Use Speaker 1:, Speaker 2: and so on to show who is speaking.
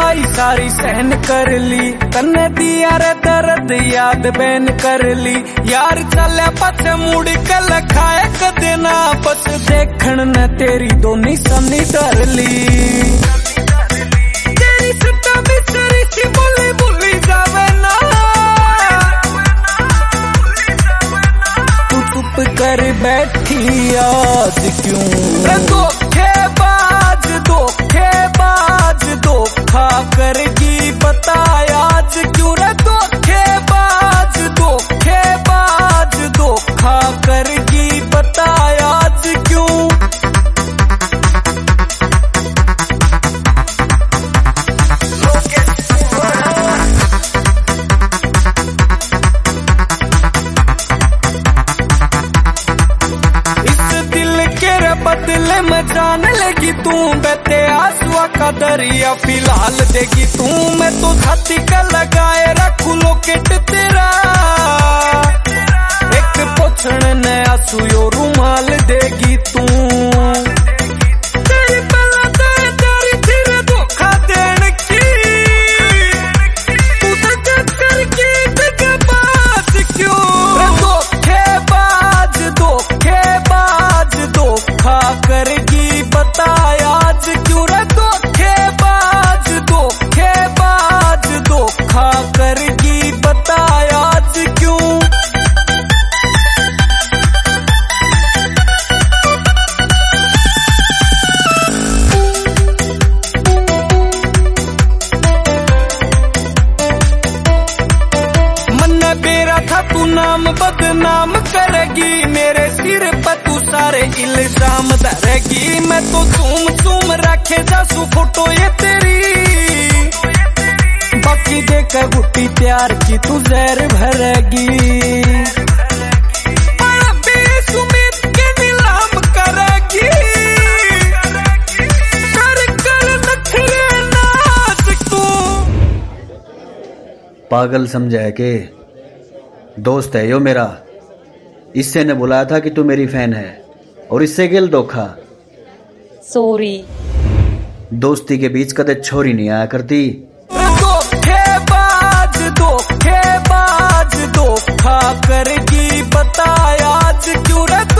Speaker 1: जुदाई सारी सहन कर ली, तन्ने दिया रे दर्द याद बैन कर ली। यार चले पछे मुड़ के लखाए कदे ना, बस देखण ने तेरी दोनी सनी धर ली। तेरी सता बिसरी सी बोली भूली जावे ना, तू चुप कर बैठी आज क्यों। धोखेबाज धोखेबाज धोखा करगी बता आज क्यों रे। धोखेबाज धोखेबाज धोखा करगी बता आज क्यों। बदले में जान लेगी तू, बहते आंसुआ का दरिया फिलहाल देगी तू। मैं तो छाती का लगाए रखू लोकेट तेरा, एक पोछण ने आंसू यो रुमाल देगी तू। तेरी पला दे तेरी धीरे धोखा देने की, तू दगा करके दगाबाज क्यों। धोखेबाज धोखेबाज धोखा करगी बता आज क्यों रे। धोखेबाज धोखेबाज धोखा करगी बता आज क्यों। मन मेरा था तू नाम बदनाम करेगी, मेरे सिर पर तू सारे इल्जाम धरेगी। मैं तो झूम झूम रखे जासू फोटो ये तेरी, बाकी देकर गुट्टी प्यार की तू जहर भरेगी। बेसुमीद के नीलाम करेगी, कर कर नखरे नाच तू।
Speaker 2: पागल समझा है के दोस्त है यो मेरा, इससे ने बुलाया था कि तू मेरी फैन है और इससे गिल धोखा।
Speaker 3: सॉरी।
Speaker 2: दोस्ती के बीच कदे छोरी नहीं आया करती।
Speaker 1: धोखेबाज धोखेबाज धोखा करगी बता आज क्यों रे।